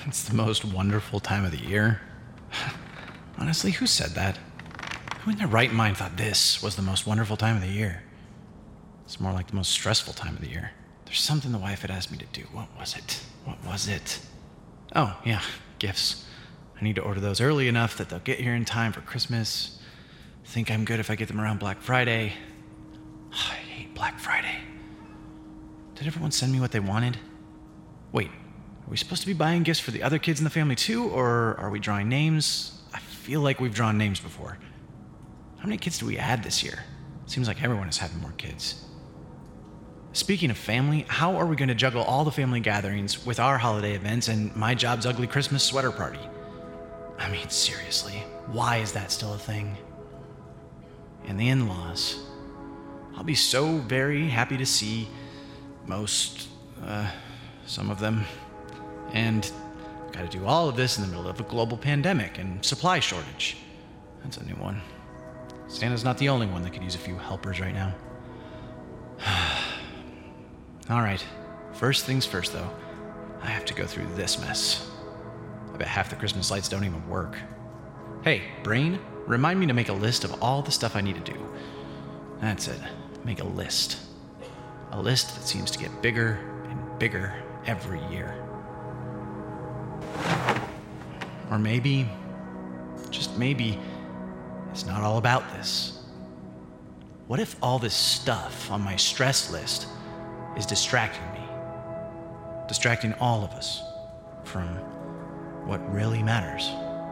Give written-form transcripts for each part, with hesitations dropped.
It's the most wonderful time of the year. Honestly, who said that? Who in their right mind thought this was the most wonderful time of the year? It's more like the most stressful time of the year. There's something the wife had asked me to do. What was it? Oh, yeah, gifts. I need to order those early enough that they'll get here in time for Christmas. Think I'm good if I get them around Black Friday. I hate Black Friday. Did everyone send me what they wanted? Wait, are we supposed to be buying gifts for the other kids in the family too, or are we drawing names? I feel like we've drawn names before. How many kids do we add this year? Seems like everyone is having more kids. Speaking of family, how are we going to juggle all the family gatherings with our holiday events and my job's ugly Christmas sweater party? I mean, seriously, why is that still a thing? And the in-laws. I'll be so very happy to see some of them. And got to do all of this in the middle of a global pandemic and supply shortage. That's a new one. Santa's not the only one that could use a few helpers right now. All right, first things first though, I have to go through this mess. I bet half the Christmas lights don't even work. Hey, brain, remind me to make a list of all the stuff I need to do. That's it, make a list. A list that seems to get bigger and bigger every year. Or maybe, just maybe, it's not all about this. What if all this stuff on my stress list is distracting me? Distracting all of us from what really matters.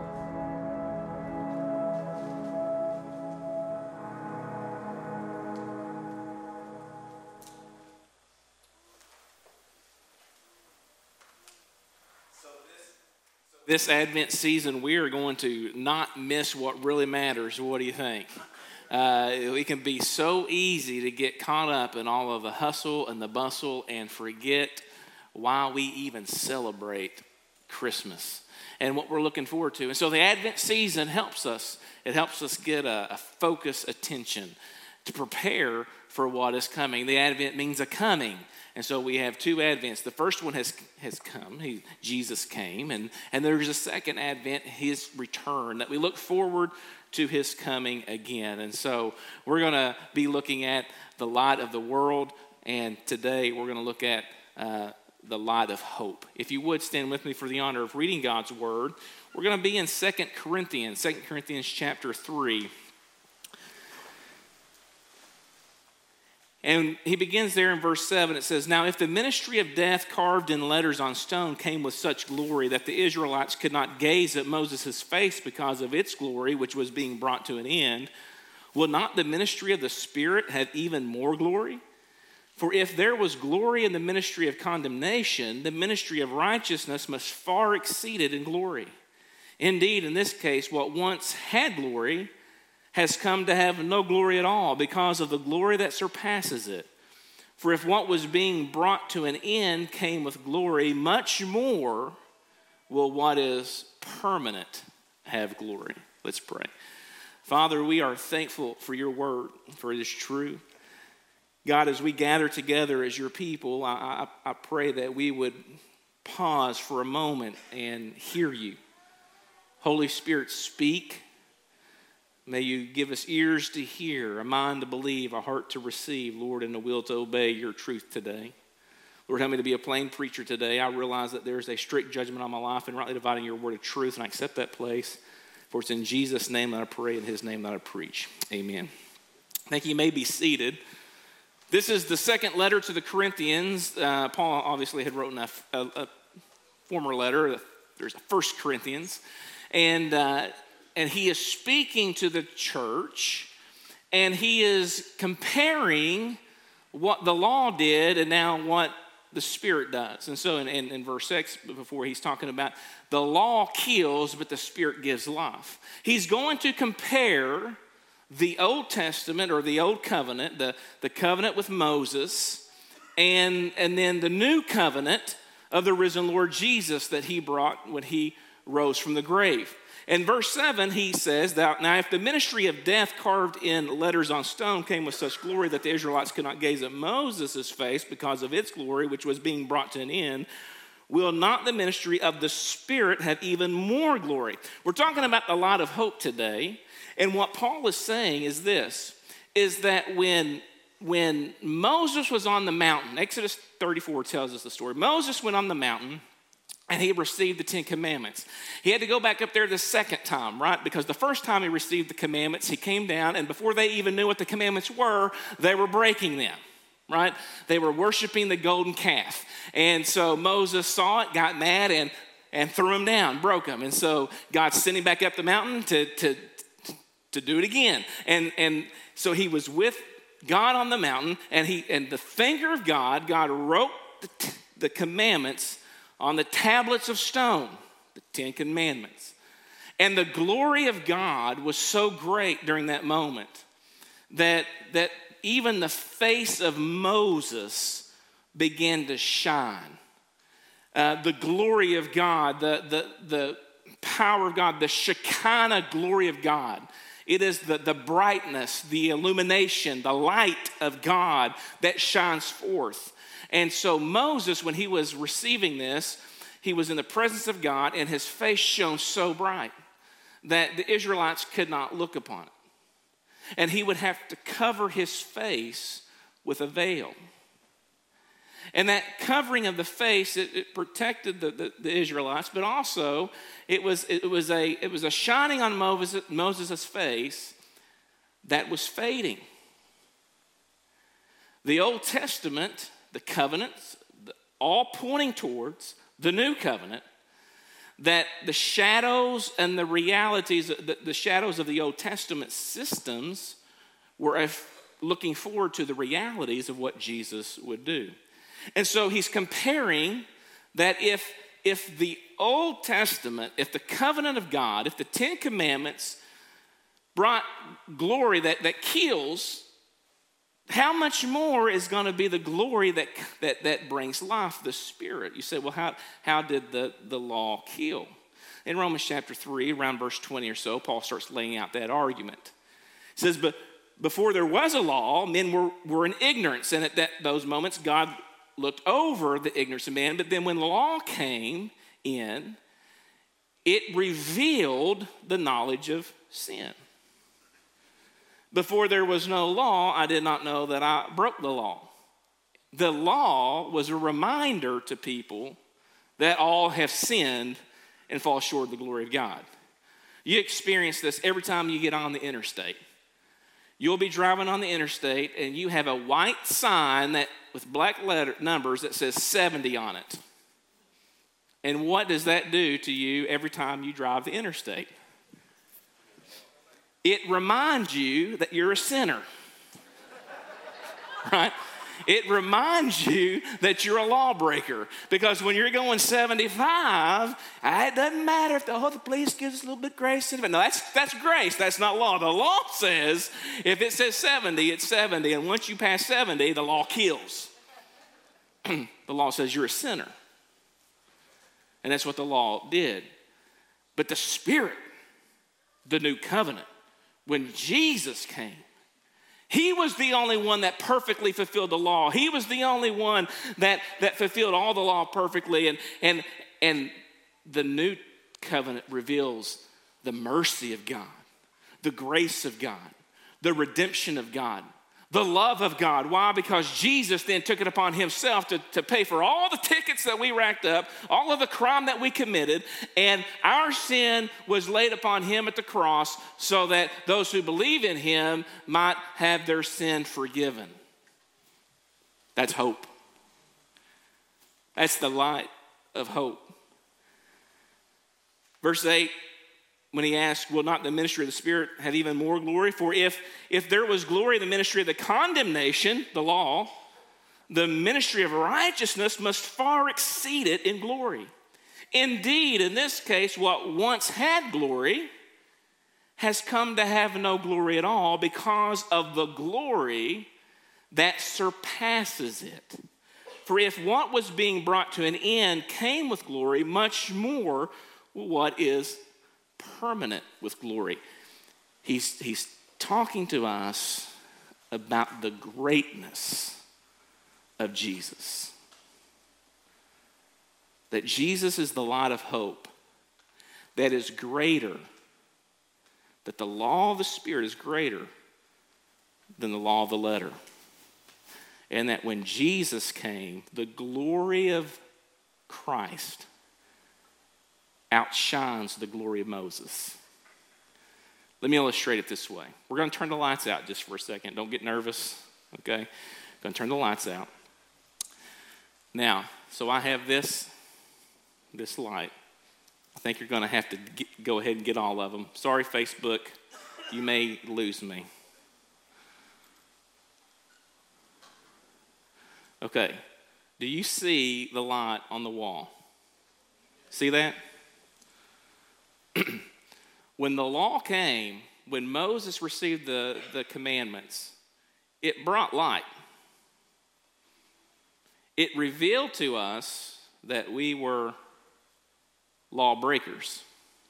This Advent season, we are going to not miss what really matters. What do you think? It can be so easy to get caught up in all of the hustle and the bustle and forget why we even celebrate Christmas and what we're looking forward to. And so the Advent season helps us. It helps us get a focused attention to prepare for what is coming. The Advent means a coming. And so we have two Advents. The first one has come. Jesus came. And there's a second Advent, his return, that we look forward to his coming again. And so we're going to be looking at the light of the world. And today we're going to look at the light of hope. If you would stand with me for the honor of reading God's word. We're going to be in 2 Corinthians chapter 3. And he begins there in verse 7. It says, "Now if the ministry of death carved in letters on stone came with such glory that the Israelites could not gaze at Moses' face because of its glory, which was being brought to an end, will not the ministry of the Spirit have even more glory? For if there was glory in the ministry of condemnation, the ministry of righteousness must far exceed it in glory. Indeed, in this case, what once had glory has come to have no glory at all because of the glory that surpasses it. For if what was being brought to an end came with glory, much more will what is permanent have glory." Let's pray. Father, we are thankful for your word, for it is true. God, as we gather together as your people, I pray that we would pause for a moment and hear you. Holy Spirit, speak. May you give us ears to hear, a mind to believe, a heart to receive, Lord, and a will to obey your truth today. Lord, help me to be a plain preacher today. I realize that there is a strict judgment on my life and rightly dividing your word of truth, and I accept that place. For it's in Jesus' name that I pray, in his name that I preach. Amen. Thank you. You may be seated. This is the second letter to the Corinthians. Paul obviously had written a former letter. There's a 1 Corinthians. And he is speaking to the church, and he is comparing what the law did and now what the Spirit does. And so in verse 6, before he's talking about the law kills, but the Spirit gives life. He's going to compare the Old Testament or the Old Covenant, the covenant with Moses, and then the new covenant of the risen Lord Jesus that he brought when he rose from the grave. In verse 7, he says, "Now if the ministry of death carved in letters on stone came with such glory that the Israelites could not gaze at Moses' face because of its glory, which was being brought to an end, will not the ministry of the Spirit have even more glory? We're talking about the light of hope today. And what Paul is saying is this, is that when Moses was on the mountain, Exodus 34 tells us the story. Moses went on the mountain and he received the 10 Commandments. He had to go back up there the second time, right? Because the first time he received the commandments, he came down, and before they even knew what the commandments were, they were breaking them, right? They were worshiping the golden calf. And so Moses saw it, got mad, and threw him down, broke him. And so God sent him back up the mountain to do it again. And so he was with God on the mountain, and the finger of God wrote the commandments on the tablets of stone, the 10 Commandments. And the glory of God was so great during that moment that even the face of Moses began to shine. The glory of God, the power of God, the Shekinah glory of God. It is the brightness, the illumination, the light of God that shines forth. And so Moses, when he was receiving this, he was in the presence of God, and his face shone so bright that the Israelites could not look upon it. And he would have to cover his face with a veil. And that covering of the face, it protected the Israelites, but also it was a shining on Moses' face that was fading. The Old Testament, the covenants, all pointing towards the new covenant, that the shadows and the realities, the shadows of the Old Testament systems were looking forward to the realities of what Jesus would do. And so he's comparing that if the Old Testament, if the covenant of God, if the 10 Commandments brought glory that kills, how much more is going to be the glory that brings life, the Spirit? You say, well, how did the law kill? In Romans chapter 3, around verse 20 or so, Paul starts laying out that argument. He says, but before there was a law, men were in ignorance. And at those moments, God looked over the ignorance of man. But then when the law came in, it revealed the knowledge of sin. Before there was no law, I did not know that I broke the law. The law was a reminder to people that all have sinned and fall short of the glory of God. You experience this every time you get on the interstate. You'll be driving on the interstate and you have a white sign with black numbers that says 70 on it. And what does that do to you every time you drive the interstate? It reminds you that you're a sinner, right? It reminds you that you're a lawbreaker, because when you're going 75, it doesn't matter if the police gives us a little bit of grace. No, that's grace. That's not law. The law says if it says 70, it's 70, and once you pass 70, the law kills. The law says you're a sinner, and that's what the law did. But the Spirit, the new covenant, when Jesus came, he was the only one that perfectly fulfilled the law. He was the only one that fulfilled all the law perfectly. And the new covenant reveals the mercy of God, the grace of God, the redemption of God, the love of God. Why? Because Jesus then took it upon himself to pay for all the tickets that we racked up, all of the crime that we committed, and our sin was laid upon him at the cross so that those who believe in him might have their sin forgiven. That's hope. That's the light of hope. Verse 8, when he asked, will not the ministry of the Spirit have even more glory? For if there was glory in the ministry of the condemnation, the law, the ministry of righteousness must far exceed it in glory. Indeed, in this case, what once had glory has come to have no glory at all because of the glory that surpasses it. For if what was being brought to an end came with glory, much more what is permanent with glory. He's talking to us about the greatness of Jesus. that Jesus is the light of hope that is greater, that the law of the Spirit is greater than the law of the letter. And that when Jesus came, the glory of Christ outshines the glory of Moses. Let me illustrate it this way. We're going to turn the lights out just for a second. Don't get nervous, okay? Going to turn the lights out. Now, so I have this light. I think you're going to have to go ahead and get all of them. Sorry, Facebook, you may lose me. Okay, do you see the light on the wall? See that? When the law came, when Moses received the commandments, it brought light. It revealed to us that we were lawbreakers.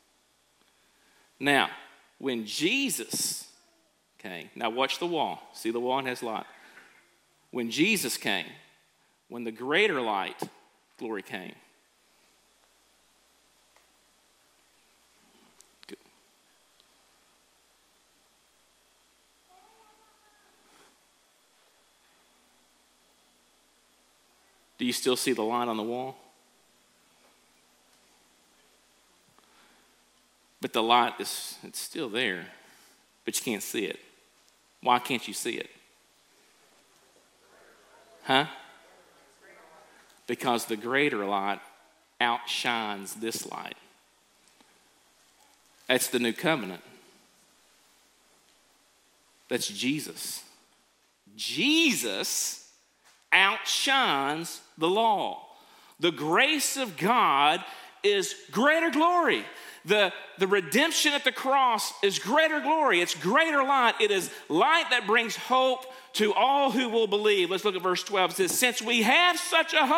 Now, when Jesus came, now watch the wall. See the wall? It has light. When Jesus came, when the greater light, glory came. Good. Do you still see the light on the wall? But the light it's still there, but you can't see it. Why can't you see it? Huh? Because the greater light outshines this light. That's the new covenant. That's Jesus. Jesus outshines the law. The grace of God is greater glory. The redemption at the cross is greater glory. It's greater light. It is light that brings hope to all who will believe. Let's look at verse 12. It says, since we have such a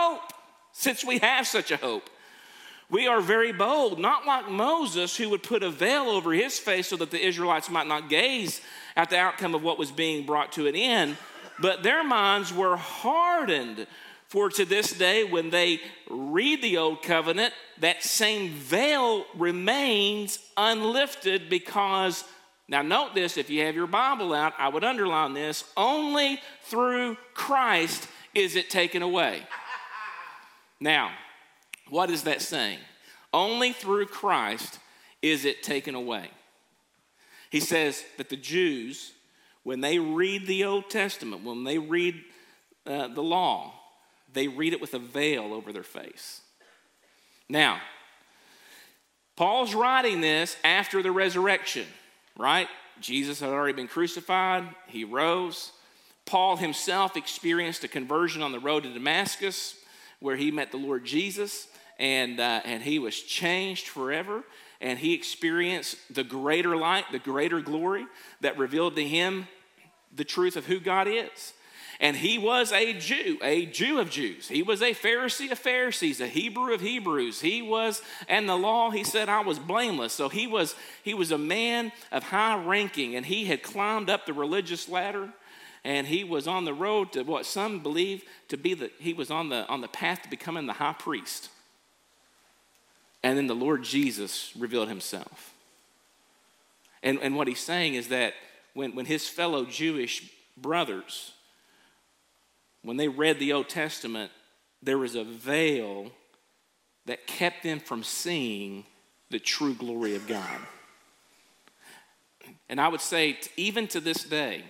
hope, we are very bold, not like Moses, who would put a veil over his face so that the Israelites might not gaze at the outcome of what was being brought to an end, but their minds were hardened. For to this day, when they read the Old Covenant, that same veil remains unlifted because, now note this, if you have your Bible out, I would underline this, only through Christ is it taken away. Now, what is that saying? Only through Christ is it taken away. He says that the Jews, when they read the Old Testament, when they read the law, they read it with a veil over their face. Now, Paul's writing this after the resurrection, right? Jesus had already been crucified. He rose. Paul himself experienced a conversion on the road to Damascus where he met the Lord Jesus, and he was changed forever. And he experienced the greater light, the greater glory that revealed to him the truth of who God is. And he was a Jew of Jews. He was a Pharisee of Pharisees, a Hebrew of Hebrews. And the law, he said, I was blameless. So he was a man of high ranking, and he had climbed up the religious ladder, and he was on the road to what some believe to be he was on the path to becoming the high priest. And then the Lord Jesus revealed himself. And what he's saying is that when his fellow Jewish brothers, when they read the Old Testament, there was a veil that kept them from seeing the true glory of God. And I would say, even to this day,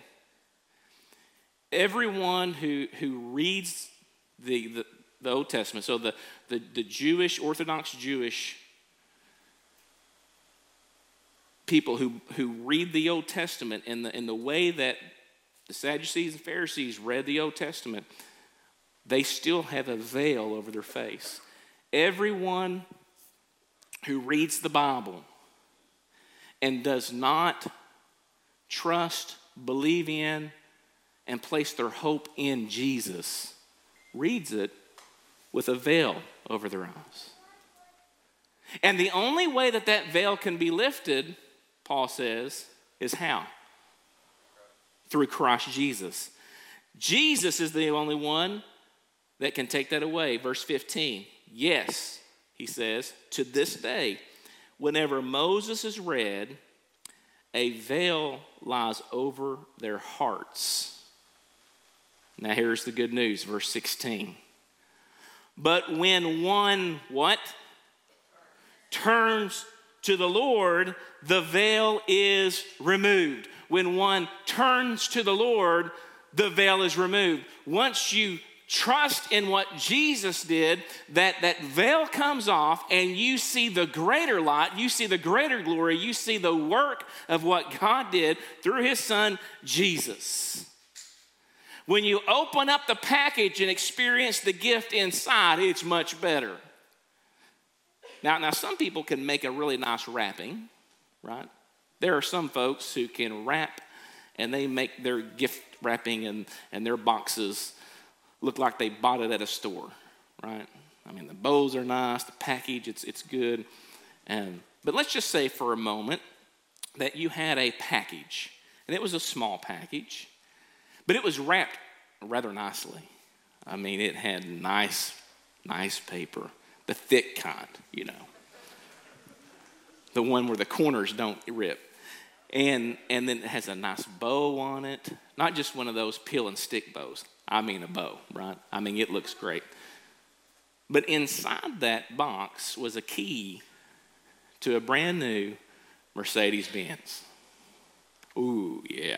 everyone who reads the Old Testament, so the Jewish, Orthodox Jewish people who read the Old Testament in the way that the Sadducees and Pharisees read the Old Testament, they still have a veil over their face. Everyone who reads the Bible and does not trust, believe in, and place their hope in Jesus reads it with a veil over their eyes. And the only way that veil can be lifted, Paul says, is how? Through Christ Jesus. Jesus is the only one that can take that away. Verse 15, yes, he says, to this day, whenever Moses is read, a veil lies over their hearts. Now here's the good news, verse 16. But when one, what? Turns to the Lord, the veil is removed. When one turns to the Lord, the veil is removed. Once you trust in what Jesus did, that veil comes off and you see the greater light, you see the greater glory, you see the work of what God did through his son, Jesus. When you open up the package and experience the gift inside, it's much better. Now some people can make a really nice wrapping, right? There are some folks who can wrap and they make their gift wrapping and their boxes look like they bought it at a store, right? I mean, the bows are nice, the package, it's good. But let's just say for a moment that you had a package, and it was a small package, but it was wrapped rather nicely. I mean, it had nice paper, the thick kind, you know. The one where the corners don't rip. And then it has a nice bow on it. Not just one of those peel and stick bows. I mean a bow, right? I mean, it looks great. But inside that box was a key to a brand new Mercedes-Benz. Ooh, yeah.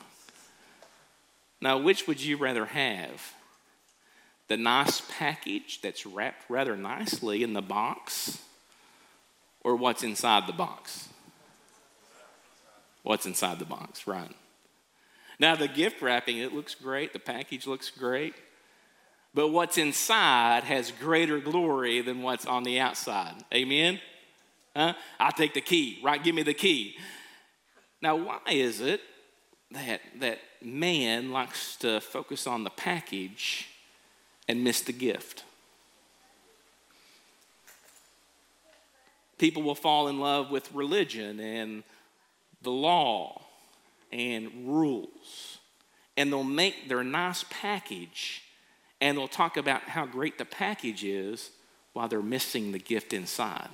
Now, which would you rather have? The nice package that's wrapped rather nicely in the box, or what's inside the box? What's inside the box, right? Now, the gift wrapping, it looks great. The package looks great. But what's inside has greater glory than what's on the outside. Amen? Huh? I'll take the key, right? Give me the key. Now, why is it that man likes to focus on the package and miss the gift? People will fall in love with religion and the law and rules, and they'll make their nice package and they'll talk about how great the package is while they're missing the gift inside.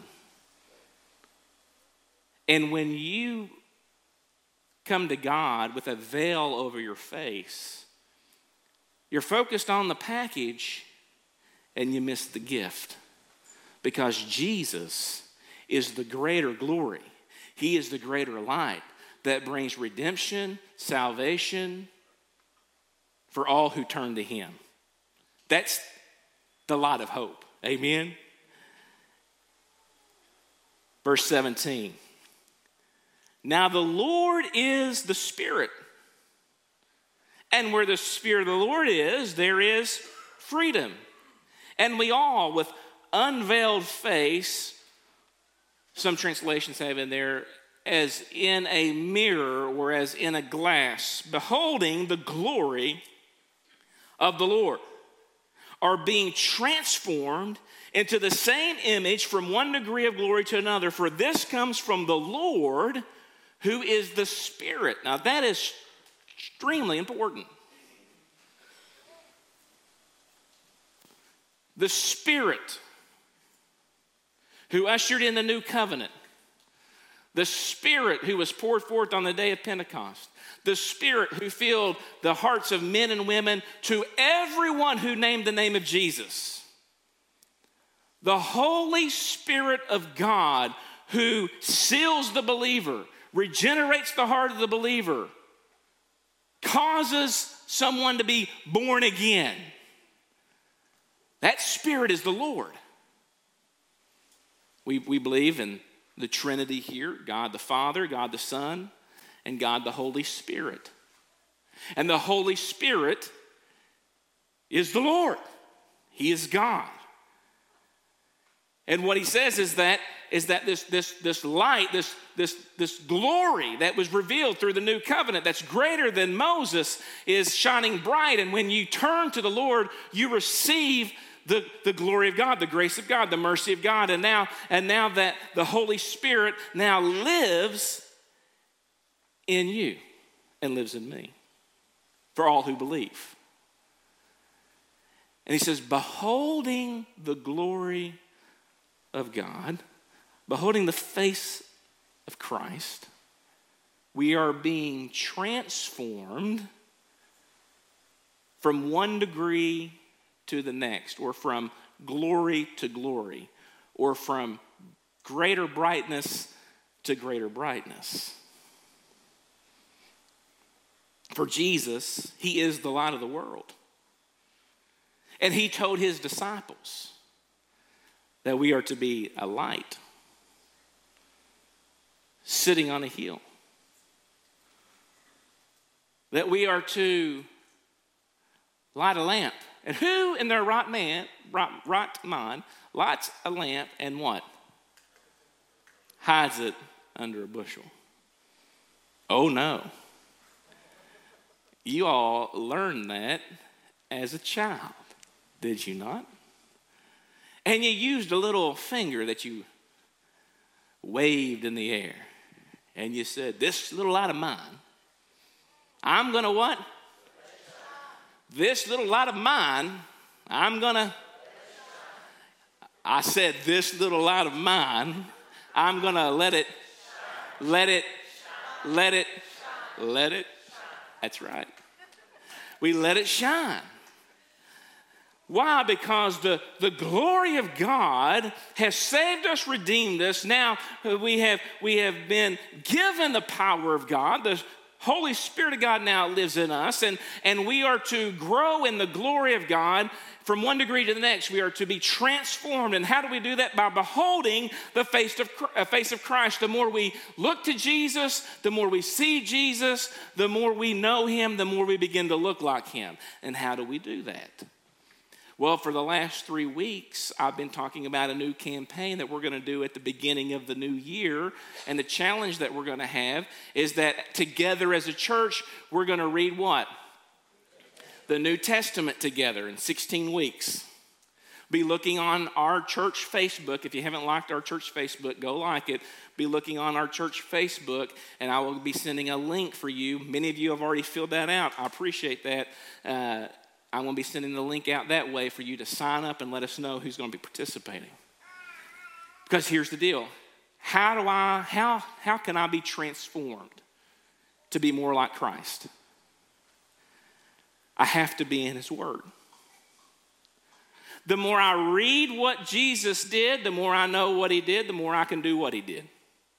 And when you come to God with a veil over your face, you're focused on the package and you miss the gift, because Jesus is the greater glory. He is the greater light that brings redemption, salvation for all who turn to him. That's the light of hope. Amen? Verse 17. Now the Lord is the Spirit. And where the Spirit of the Lord is, there is freedom. And we all, with unveiled face, some translations have in there, as in a mirror or as in a glass, beholding the glory of the Lord, are being transformed into the same image from one degree of glory to another. For this comes from the Lord, who is the Spirit. Now that is extremely important. The Spirit who ushered in the new covenant. The Spirit who was poured forth on the day of Pentecost. The Spirit who filled the hearts of men and women to everyone who named the name of Jesus. The Holy Spirit of God who seals the believer, regenerates the heart of the believer, causes someone to be born again. That Spirit is the Lord. We believe in the Trinity here, God the Father, God the Son, and God the Holy Spirit. And the Holy Spirit is the Lord. He is God. And what he says is that this light, this glory that was revealed through the new covenant that's greater than Moses is shining bright. And when you turn to the Lord, you receive the glory of God, the grace of God, the mercy of God. And now that the Holy Spirit now lives in you and lives in me for all who believe. And he says, beholding the glory of God, beholding the face of Christ, we are being transformed from one degree to the next, or from glory to glory, or from greater brightness to greater brightness. For Jesus, he is the light of the world. And he told his disciples that we are to be a light sitting on a hill. That we are to light a lamp. And who in their right mind lights a lamp and what? Hides it under a bushel. Oh no. You all learned that as a child, did you not? And you used a little finger that you waved in the air. And you said, this little light of mine, I'm going to what? This little light of mine, I said, this little light of mine, I'm going to let it. That's right. We let it shine. Why? Because the glory of God has saved us, redeemed us. Now we have been given the power of God. The Holy Spirit of God now lives in us, and we are to grow in the glory of God from one degree to the next. We are to be transformed. And how do we do that? By beholding the face of Christ. The more we look to Jesus, the more we see Jesus, the more we know him, the more we begin to look like him. And how do we do that? Well, for the last 3 weeks, I've been talking about a new campaign that we're going to do at the beginning of the new year. And the challenge that we're going to have is that together as a church, we're going to read what? The New Testament together in 16 weeks. Be looking on our church Facebook. If you haven't liked our church Facebook, go like it. Be looking on our church Facebook, and I will be sending a link for you. Many of you have already filled that out. I appreciate that. I'm going to be sending the link out that way for you to sign up and let us know who's going to be participating. Because here's the deal. How can I be transformed to be more like Christ? I have to be in his word. The more I read what Jesus did, the more I know what he did, the more I can do what he did.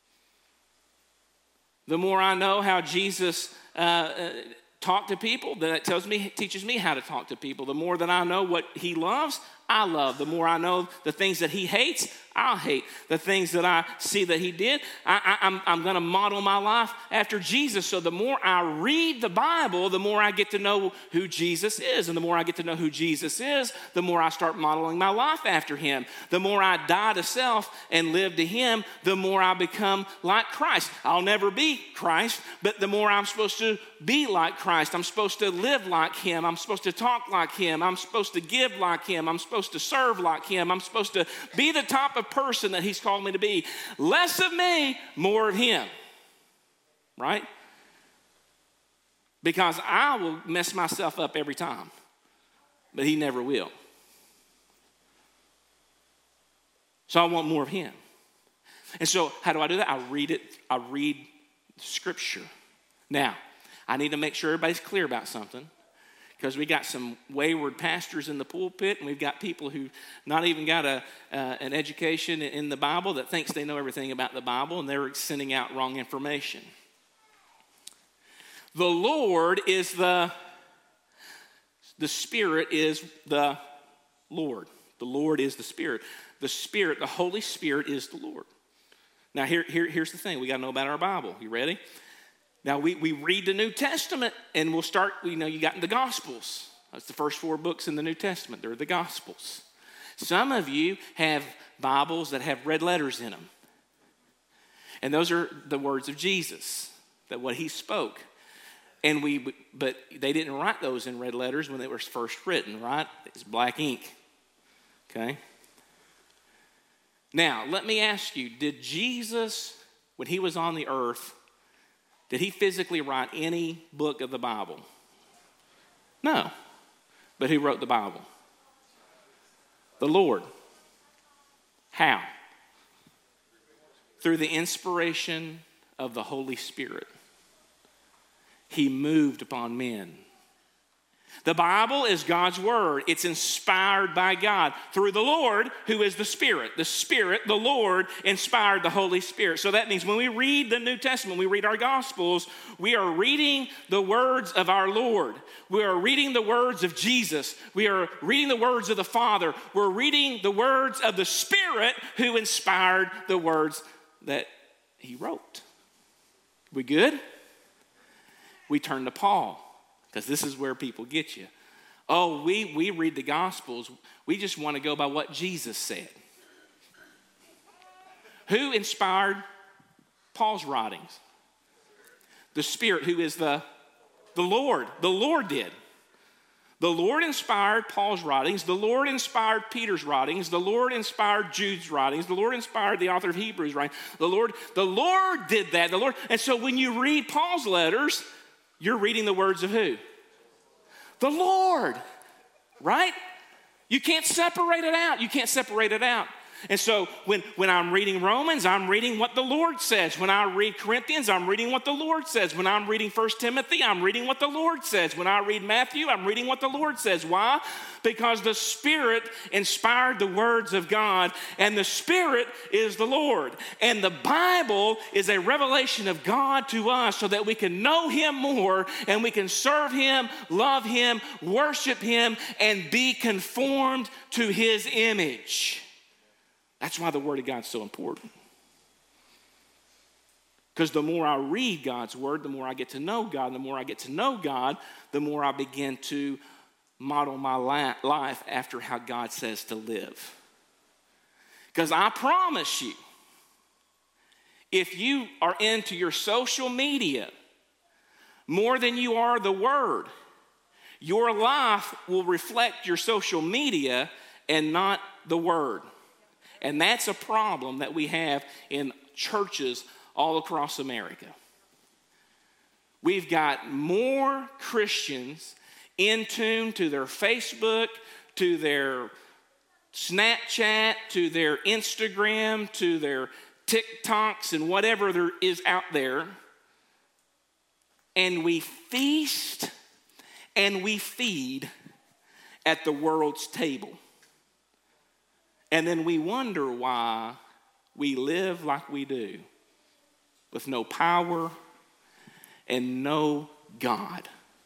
The more I know how Jesus talk to people, then it teaches me how to talk to people. The more that I know what he loves, I love. The more I know the things that he hates, I'll hate. The things that I see that he did, I'm going to model my life after Jesus. So the more I read the Bible, the more I get to know who Jesus is. And the more I get to know who Jesus is, the more I start modeling my life after him. The more I die to self and live to him, the more I become like Christ. I'll never be Christ, but the more I'm supposed to be like Christ. I'm supposed to live like him. I'm supposed to talk like him. I'm supposed to give like him. I'm supposed to serve like him. I'm supposed to be the type of person that he's called me to be. Less of me, more of him. Right? Because I will mess myself up every time, but he never will. So I want more of him. And so how do I do that? I read scripture. Now, I need to make sure everybody's clear about something, because we got some wayward pastors in the pulpit, and we've got people who not even got an education in the Bible that thinks they know everything about the Bible, and they're sending out wrong information. The Lord is the Spirit is the Lord. The Lord is the Spirit. The Spirit, the Holy Spirit is the Lord. Now here's the thing. We got to know about our Bible. You ready? Now, we read the New Testament, and we'll start, you got the Gospels. That's the first 4 books in the New Testament. They're the Gospels. Some of you have Bibles that have red letters in them. And those are the words of Jesus, that what he spoke. But they didn't write those in red letters when they were first written, right? It's black ink. Okay? Now, let me ask you, did Jesus, when he was on the earth, did he physically write any book of the Bible? No. But who wrote the Bible? The Lord. How? through the inspiration of the Holy Spirit, he moved upon men. The Bible is God's word. It's inspired by God through the Lord, who is the Spirit. The Spirit, the Lord, inspired the Holy Spirit. So that means when we read the New Testament, we read our Gospels, we are reading the words of our Lord. We are reading the words of Jesus. We are reading the words of the Father. We're reading the words of the Spirit who inspired the words that he wrote. We good? We turn to Paul. Because this is where people get you. Oh, we read the Gospels. We just want to go by what Jesus said. Who inspired Paul's writings? The Spirit, who is the Lord. The Lord did. The Lord inspired Paul's writings. The Lord inspired Peter's writings. The Lord inspired Jude's writings. The Lord inspired the author of Hebrews' writings. The Lord did that. And so when you read Paul's letters, you're reading the words of who? The Lord, right? You can't separate it out. You can't separate it out. And so when I'm reading Romans, I'm reading what the Lord says. When I read Corinthians, I'm reading what the Lord says. When I'm reading 1 Timothy, I'm reading what the Lord says. When I read Matthew, I'm reading what the Lord says. Why? Because the Spirit inspired the words of God, and the Spirit is the Lord. And the Bible is a revelation of God to us so that we can know Him more and we can serve Him, love Him, worship Him, and be conformed to His image. That's why the Word of God's so important. Because the more I read God's Word, the more I get to know God. And the more I get to know God, the more I begin to model my life after how God says to live. Because I promise you, if you are into your social media more than you are the Word, your life will reflect your social media and not the Word. And that's a problem that we have in churches all across America. We've got more Christians in tune to their Facebook, to their Snapchat, to their Instagram, to their TikToks, and whatever there is out there. And we feast and we feed at the world's table. And then we wonder why we live like we do, with no power and no God.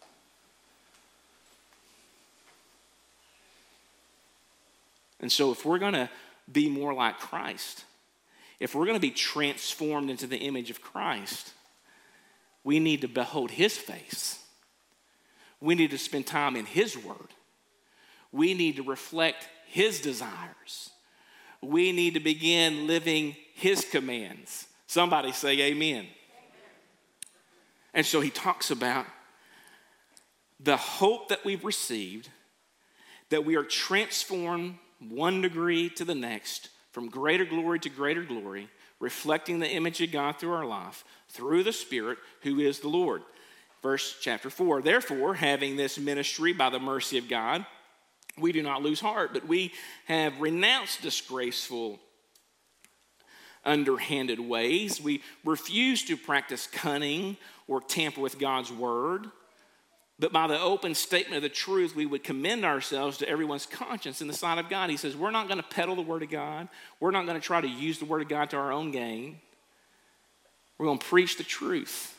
And so if we're going to be more like Christ, if we're going to be transformed into the image of Christ, we need to behold His face. We need to spend time in His Word. We need to reflect His desires. We need to begin living His commands. Somebody say amen. Amen. And so he talks about the hope that we've received, that we are transformed one degree to the next, from greater glory to greater glory, reflecting the image of God through our life, through the Spirit, who is the Lord. Verse chapter 4, therefore, having this ministry by the mercy of God, we do not lose heart, but we have renounced disgraceful, underhanded ways. We refuse to practice cunning or tamper with God's word. But by the open statement of the truth, we would commend ourselves to everyone's conscience in the sight of God. He says, we're not going to peddle the word of God. We're not going to try to use the word of God to our own gain. We're going to preach the truth.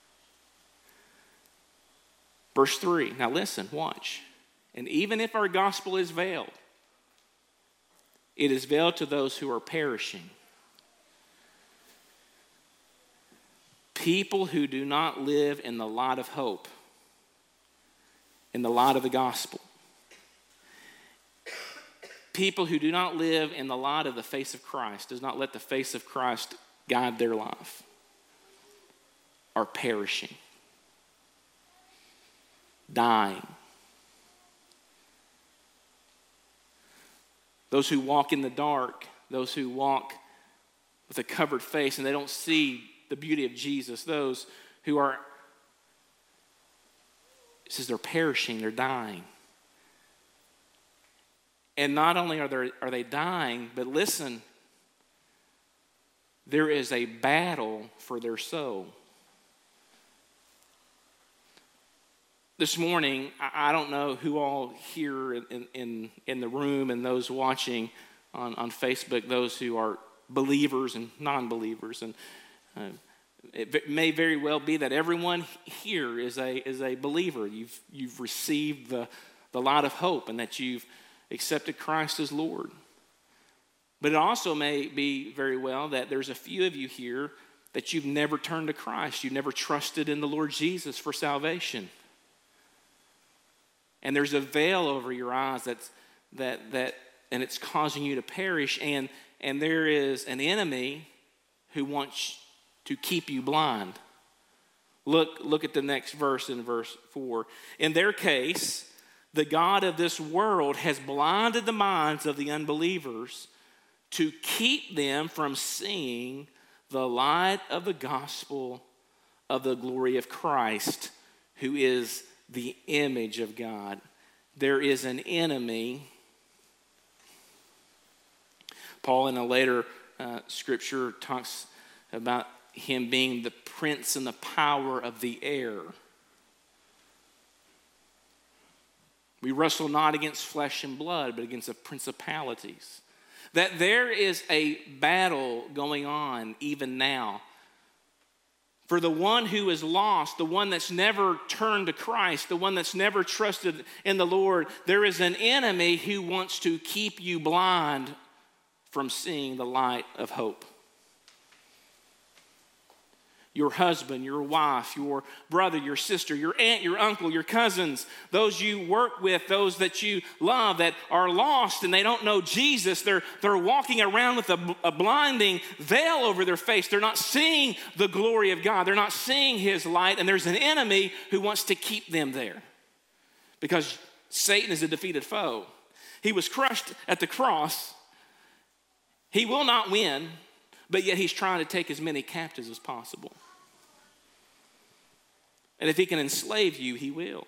Verse 3, now listen, watch. And even if our gospel is veiled, it is veiled to those who are perishing. People who do not live in the light of hope, in the light of the gospel. People who do not live in the light of the face of Christ, does not let the face of Christ guide their life, are perishing, dying. Those who walk in the dark, those who walk with a covered face and they don't see the beauty of Jesus, those who are, it says they're perishing, they're dying. And not only are they dying, but listen, there is a battle for their soul. This morning, I don't know who all here in the room and those watching on Facebook, those who are believers and non-believers. And it may very well be that everyone here is a believer. You've received the light of hope and that you've accepted Christ as Lord. But it also may be very well that there's a few of you here that you've never turned to Christ. You've never trusted in the Lord Jesus for salvation. And there's a veil over your eyes and it's causing you to perish. And there is an enemy who wants to keep you blind. Look at the next verse in verse 4. In their case, the God of this world has blinded the minds of the unbelievers to keep them from seeing the light of the gospel of the glory of Christ, who is the image of God. There is an enemy. Paul in a later scripture talks about him being the prince and the power of the air. We wrestle not against flesh and blood, but against the principalities. That there is a battle going on even now. For the one who is lost, the one that's never turned to Christ, the one that's never trusted in the Lord, there is an enemy who wants to keep you blind from seeing the light of hope. Your husband, your wife, your brother, your sister, your aunt, your uncle, your cousins, those you work with, those that you love that are lost and they don't know Jesus. They're walking around with a blinding veil over their face. They're not seeing the glory of God. They're not seeing his light, and there's an enemy who wants to keep them there because Satan is a defeated foe. He was crushed at the cross. He will not win, but yet he's trying to take as many captives as possible. And if he can enslave you, he will.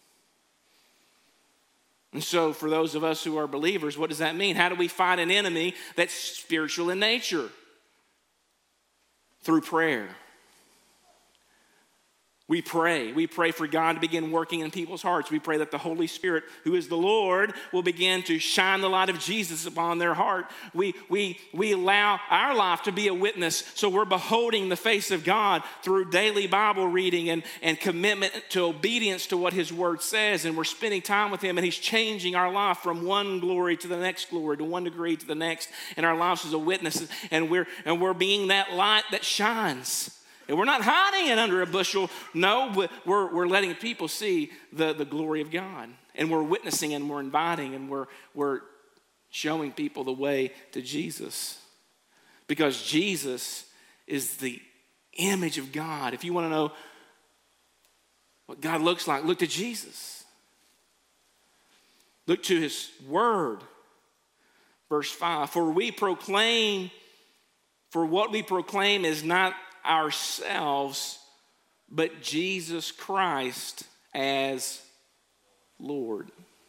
And so for those of us who are believers, what does that mean? How do we fight an enemy that's spiritual in nature? Through prayer. We pray for God to begin working in people's hearts. We pray that the Holy Spirit, who is the Lord, will begin to shine the light of Jesus upon their heart. We allow our life to be a witness, so we're beholding the face of God through daily Bible reading and commitment to obedience to what his word says, and we're spending time with him, and he's changing our life from one glory to the next glory, to one degree to the next, and our lives as a witness, and we're being that light that shines. And we're not hiding it under a bushel. No, we're letting people see the glory of God. And we're witnessing and we're inviting and we're showing people the way to Jesus. Because Jesus is the image of God. If you want to know what God looks like, look to Jesus. Look to his word. Verse 5, for what we proclaim is not ourselves, but Jesus Christ as Lord,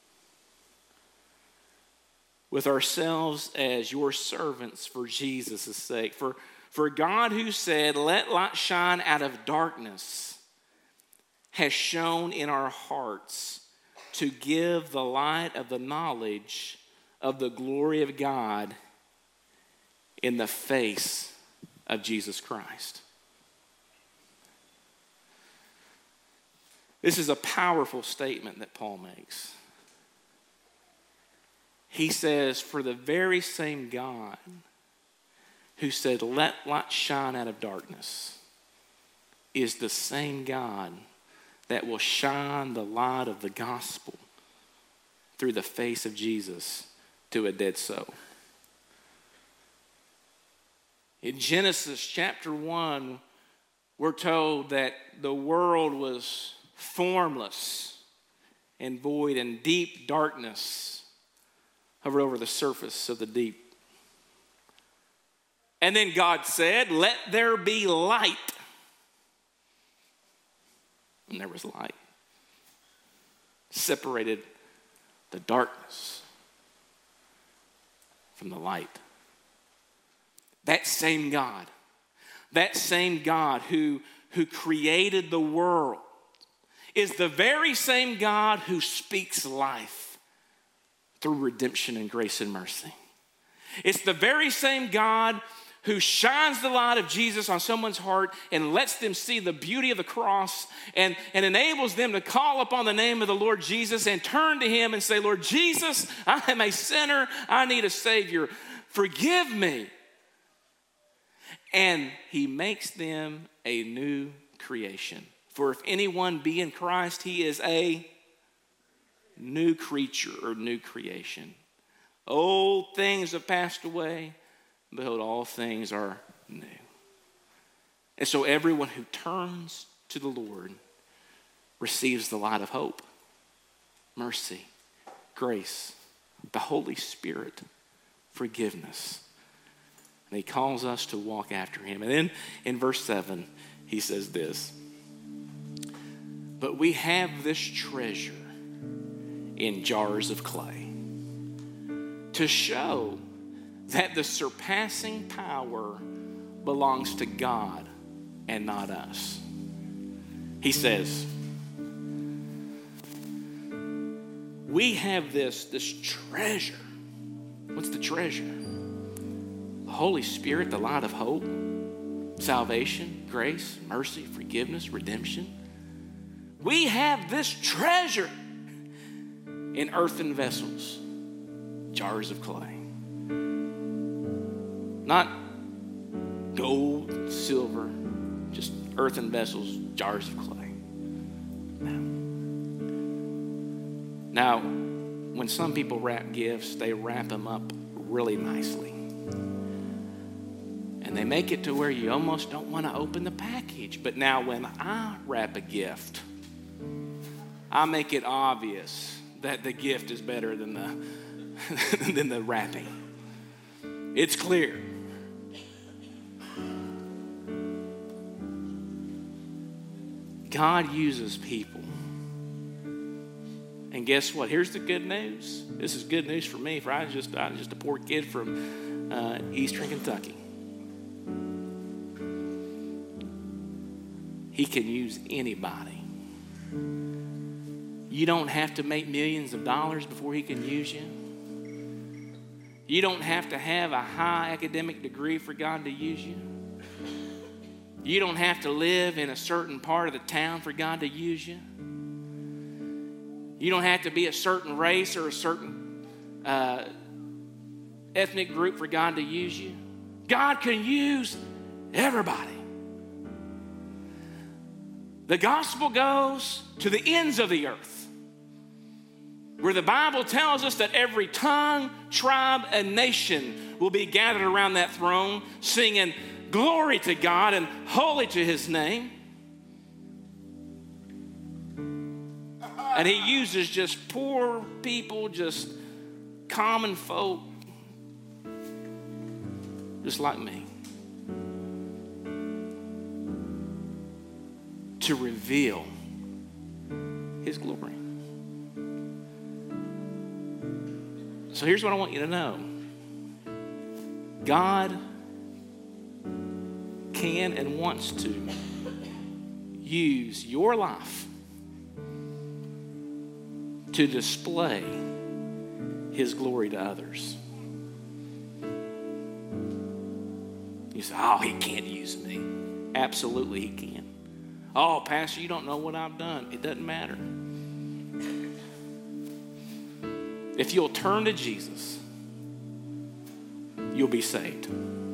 with ourselves as your servants for Jesus' sake. For God, who said, let light shine out of darkness, has shone in our hearts to give the light of the knowledge of the glory of God in the face of Jesus Christ. This is a powerful statement that Paul makes. He says, for the very same God who said, let light shine out of darkness, is the same God that will shine the light of the gospel through the face of Jesus to a dead soul. In Genesis chapter 1, we're told that the world was formless and void, and deep darkness hovered over the surface of the deep. And then God said, let there be light. And there was light. Separated the darkness from the light. That same God that same God who created the world, is the very same God who speaks life through redemption and grace and mercy. It's the very same God who shines the light of Jesus on someone's heart and lets them see the beauty of the cross and enables them to call upon the name of the Lord Jesus and turn to him and say, Lord Jesus, I am a sinner. I need a Savior. Forgive me. And he makes them a new creation. For if anyone be in Christ, he is a new creature or new creation. Old things have passed away. Behold, all things are new. And so everyone who turns to the Lord receives the light of hope, mercy, grace, the Holy Spirit, forgiveness. And he calls us to walk after him. And then in verse 7, he says this, but we have this treasure in jars of clay to show that the surpassing power belongs to God and not us. He says, we have this treasure. What's the treasure? The Holy Spirit, the light of hope, salvation, grace, mercy, forgiveness, redemption. We have this treasure in earthen vessels, jars of clay. Not gold, silver, just earthen vessels, jars of clay. Now, when some people wrap gifts, they wrap them up really nicely. And they make it to where you almost don't want to open the package. But now when I wrap a gift, I make it obvious that the gift is better than the wrapping. It's clear. God uses people. And guess what? Here's the good news. This is good news for me, for I was just a poor kid from Eastern Kentucky. He can use anybody. You don't have to make millions of dollars before he can use you. You don't have to have a high academic degree for God to use you. You don't have to live in a certain part of the town for God to use you. You don't have to be a certain race or a certain ethnic group for God to use you. God can use everybody. The gospel goes to the ends of the earth, where the Bible tells us that every tongue, tribe, and nation will be gathered around that throne, singing glory to God and holy to his name. And he uses just poor people, just common folk, just like me, to reveal his glory. So here's what I want you to know. God can and wants to use your life to display his glory to others. You say, oh, he can't use me. Absolutely he can. Oh, Pastor, you don't know what I've done. It doesn't matter. If you'll turn to Jesus, you'll be saved.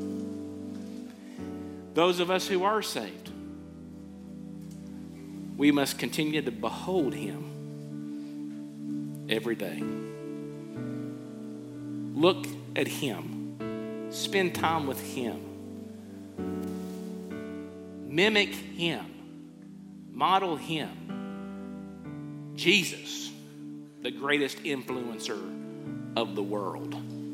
Those of us who are saved, we must continue to behold him every day. Look at him. Spend time with him. Mimic him. Model him. Jesus, the greatest influencer of the world.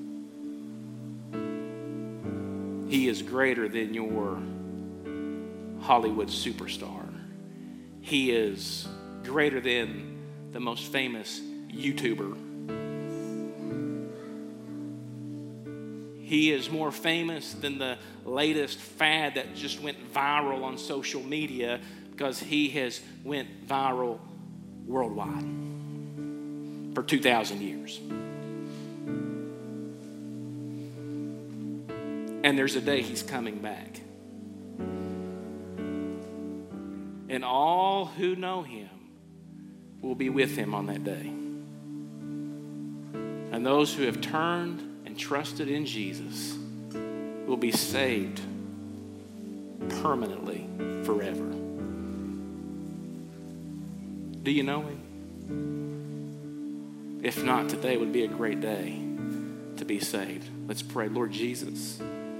He is greater than your Hollywood superstar. He is greater than the most famous YouTuber. He is more famous than the latest fad that just went viral on social media, because he has went viral worldwide for 2,000 years. And there's a day he's coming back. And all who know him will be with him on that day. And those who have turned and trusted in Jesus will be saved permanently, forever. Do you know him? If not, today would be a great day to be saved. Let's pray. Lord Jesus,